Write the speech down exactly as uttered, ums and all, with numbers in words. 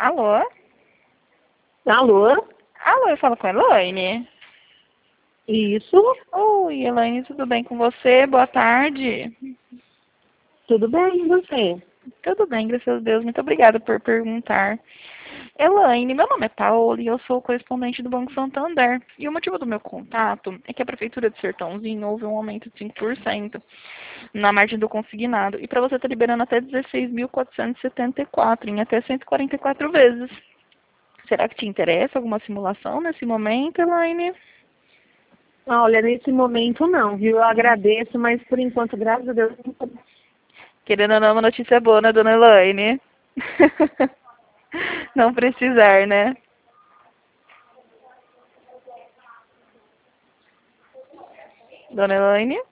Alô? Alô? Alô, eu falo com a Elaine? Isso? Oi, Elaine, tudo bem com você? Boa tarde. Tudo bem, e você? Tudo bem, graças a Deus. Muito obrigada por perguntar. Elaine, meu nome é Paola e eu sou correspondente do Banco Santander. E o motivo do meu contato é que a Prefeitura de Sertãozinho houve um aumento de cinco por cento na margem do consignado. E para você estar liberando até dezesseis mil quatrocentos e setenta e quatro em até cento e quarenta e quatro vezes. Será que te interessa alguma simulação nesse momento, Elaine? Olha, nesse momento não, viu? Eu agradeço, mas por enquanto, graças a Deus, não tô- Querendo ou não, uma notícia boa, né, dona Elaine? Não precisar, né? Dona Elaine?